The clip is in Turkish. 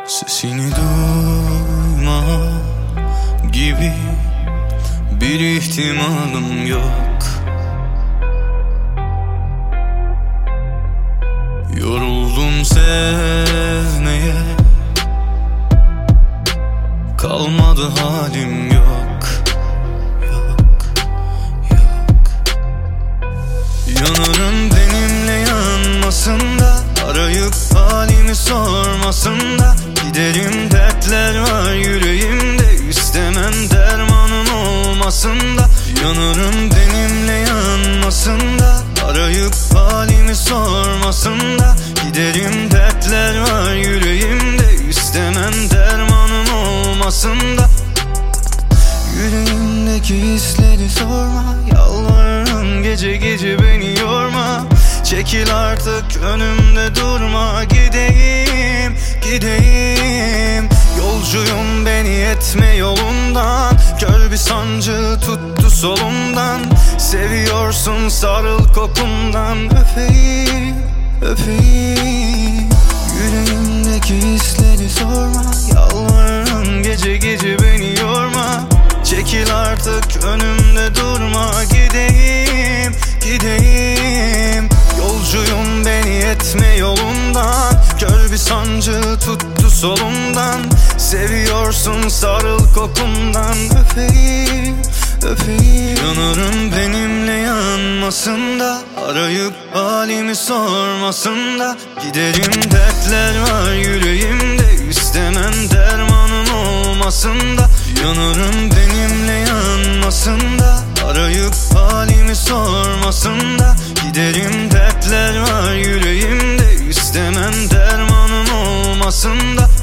Sesini duyma gibi bir ihtimalım yok. Yoruldum sevmeye, kalmadı halim yok. Yanarım benimle yanmasın da, arayıp halimi sormasın da. Giderim dertler var yüreğimde, istemem dermanım olmasın da. Yanarım benimle yanmasın da, arayıp halimi sormasın da. Giderim dertler var yüreğimde, istemem dermanım olmasın da. Yüreğimdeki hisleri sorma, yalvarırım gece gece beni yorma. Çekil artık önümde durma, gideyim, gideyim. Yolcuyum beni etme yolundan, kör bir sancı tuttu solumdan. Seviyorsun sarıl kokumdan, öpeyim, öpeyim. Yüreğimdeki hisleri sorma, yalvarırım gece gece beni yorma. Çekil artık önümde durma, gideyim, gideyim. Yolcuyum beni etme yolundan, kör bir sancı tuttu solumdan. Seviyorsun sarıl kokumdan, öpeyim, öpeyim. Yanarım benimle yanmasın da, arayıp halimi sormasın da. Giderim dertler var yüreğimde, istemem dermanım olmasın da. Yanarım benimle yanmasın da, arayıp halimi sormasın da. Giderim dertler var yüreğimde, istemem dermanım olmasın da.